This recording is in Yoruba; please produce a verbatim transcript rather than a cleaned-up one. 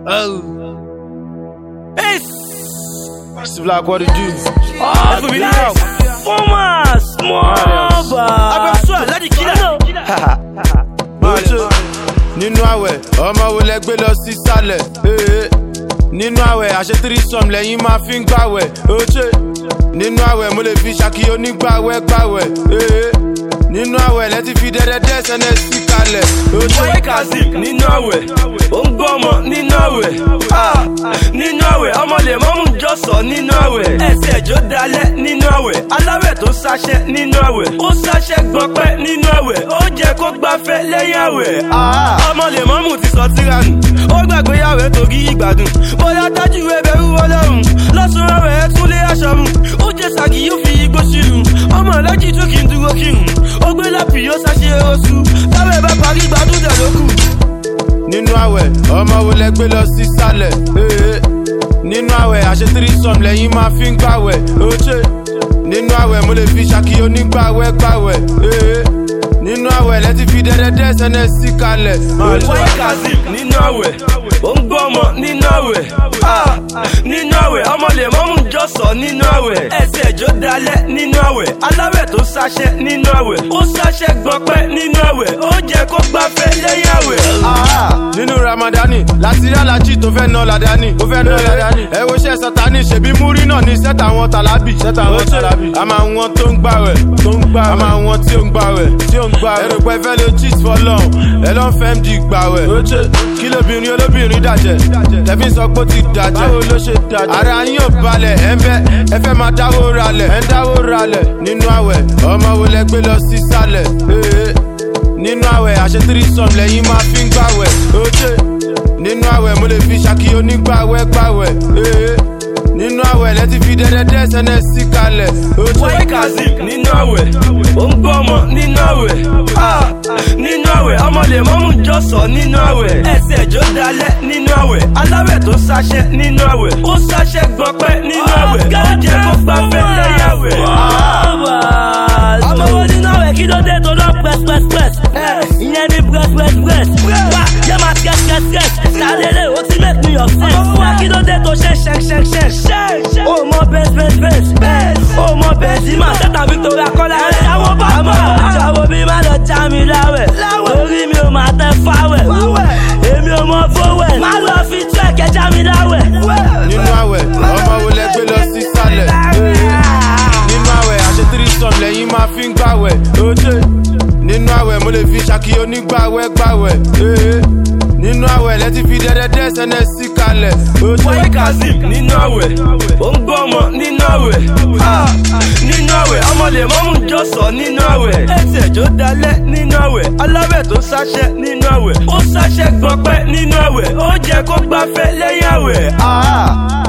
Oh. Hey. It's Black, what it do? Oh, for me now. Former small bar. I'm sure let the killer. Oche nínú àwẹ̀ ọmọ wo lẹ gbé lọ sí sálẹ̀ nínú àwẹ̀ àṣẹ tírísọ̀m lẹ́yìn máa fi ń gbàwẹ̀ oche nínú àwẹ̀ mo lè fi ṣàkí onígbàwẹ̀ gbàwẹ̀ nínú àwẹ̀ lẹ́tí fi dẹ́dẹ́dẹ́ sẹ́nẹ̀ sí kalẹ̀ oche. Boy Kazeem nínú àwẹ̀ ó ń gbọ́ ọmọ nínú àwẹ̀ nínú àwẹ̀ ọmọ lè mọ́mú jọ̀sọ̀ nínú àwẹ̀ ẹsẹ̀ ẹ̀jọ́ dalẹ̀ nínú àwẹ̀ aláwẹ̀ tó sáṣẹ́ nínú àwẹ̀ ó sáṣẹ́ gbọ́pẹ́ nínú àwẹ̀ ó jẹ́ kó gbafẹ́ lẹ́yìn àwẹ̀ ọmọ lè mọ́mú ti sọ tíránù ó gbàgbé àwẹ̀ torí ìgbádùn bóyá tájú ẹbẹ̀rù ọlọ́run lọ́sùn àwẹ̀ ẹ̀ tún lé aṣọ mu ó jẹ́ sàgì yóò fi igbó sílùú ọmọ alájì tún kì í dúró kírun ó gbé lápì yóò sáṣẹ́ oṣù táwẹ̀ bá parí gbádùn dẹ̀ lókù. Nínú àwẹ̀ ọmọ wo lẹ gbé lọ sí sálẹ̀ nínú àwẹ̀ àṣẹ tírísọ̀m lẹ́yìn máa fi ń gbàwẹ̀ oche nínú àwẹ̀ mo lè fi ṣàkí onígbàwẹ̀ gbàwẹ̀ nínú àwẹ̀ lẹ́tí fi dẹ́dẹ́dẹ́ sẹ́nẹ̀ sí kalẹ̀. Boy Kazeem nínú àwẹ̀ ó ń gbọ́ ọmọ nínú àwẹ̀ nínú àwẹ̀ ọmọ lè mọ́mú jọ̀sọ̀ nínú àwẹ̀ ẹsẹ̀ ẹ̀jọ́ dalẹ̀ nínú àwẹ̀ aláwẹ̀ tó sáṣẹ́ nínú àwẹ̀ ó sáṣẹ́ gbọ́pẹ́ nínú àwẹ̀ ó jẹ́ kó gbafẹ́ lẹ́yìn àwẹ̀. Nínú Ramadani láti rí alájí tó fẹ́ ná ládání ó fẹ́ ná ládání ẹ wo iṣẹ́ sátani ṣèbí múrí náà ní sẹ́tà wọn tàlábì sẹ́tà wọn tàlábì a máa wọn tó ń gbàwẹ̀ tó ń gbàwẹ̀ a máa wọn tí ó ń gbàwẹ̀ tí ó ń gbàwẹ̀ ẹrù pẹ́ fẹ́ lè cheat for long ẹ lọ́n fẹ́ m di gbàwẹ̀ oche kí lóbìnrin olóbìnrin dàjẹ́ tẹ̀fín sọ pé ó ti dàjẹ́ báwo ló ṣe dàjẹ́ ara yín ò balẹ̀ ẹ ń fẹ́ ẹ fẹ́ máa dáwó ralẹ̀ ẹ ń dáwó ralẹ̀ nínú àwẹ̀ ọmọ wo lẹ gbé lọ sí sálẹ̀ nínú àwẹ̀ àṣẹ tírísọ̀m lẹ́yìn máa fi ń gbàwẹ̀ oche nínú àwẹ̀ mo lè fi ṣàkí onígbàwẹ̀ gbàwẹ̀ nínú àwẹ̀ lẹ́tí fi dẹ́dẹ́dẹ́ sẹ́nẹ̀ sí kalẹ̀. Boy Kazeem nínú àwẹ̀ ó ń gbọ́ ọmọ nínú àwẹ̀ nínú àwẹ̀ ọmọ lè mọ́mú jọ̀sọ̀ nínú àwẹ̀ ẹsẹ̀ ẹ̀jọ́ dalẹ̀ nínú àwẹ̀ aláwẹ̀ tó sáṣẹ́ nínú àwẹ̀ ó sáṣẹ́ gbọ́pẹ́ nínú àwẹ̀ ó jẹ́ kó gbafẹ́ lẹ́yìn àwẹ̀. ọmọ wo nínú àwẹ̀ kí ló dé tó lọ press-press-press ìyẹn ní press-press-press wá yẹ máa skẹ́t-skẹ́t-skẹ́t sálẹ̀lẹ̀ ó ti make me upset wá kí ló dé tó ṣe ṣẹ́ṣẹ́ṣẹ́ ó mọ bẹ́ẹ̀sì-bẹ́ẹ̀sì ó mọ bẹ́ẹ̀sì máa tẹ́tà Victoria Kọ́lá ẹ̀ àwọn bàbá àṣàwọ̀ bí má lọ já mi láwẹ̀ lórí mi ò máa tẹ fáwẹ̀ èmi ò mọ fówẹ̀ má lọ fi tú ẹ̀kẹ́ já mi láwẹ̀. Nínú àwẹ̀ ọmọ wo lẹ gbé lọ sí sálẹ̀ nínú àwẹ̀ àṣẹ tírísọ̀m lẹ́yìn máa fi ń gbàwẹ̀ oche nínú àwẹ̀ mo lè fi ṣàkí onígbàwẹ̀ gbàwẹ̀ nínú àwẹ̀ lẹ́tí fi dẹ́dẹ́dẹ́ sẹ́nẹ̀ sí kalẹ̀. Boy Kazeem nínú àwẹ̀ ó ń gbọ́ ọmọ nínú àwẹ̀ nínú àwẹ̀ ọmọ lè mọ́mú jọ̀sọ̀ nínú àwẹ̀ ẹsẹ̀ ẹ̀jọ́ dalẹ̀ nínú àwẹ̀ aláwẹ̀ tó sáṣẹ́ nínú àwẹ̀ ó sáṣẹ́ gbọ́pẹ́ nínú àwẹ̀ ó jẹ́ kó gbafẹ́ lẹ́yìn àwẹ̀.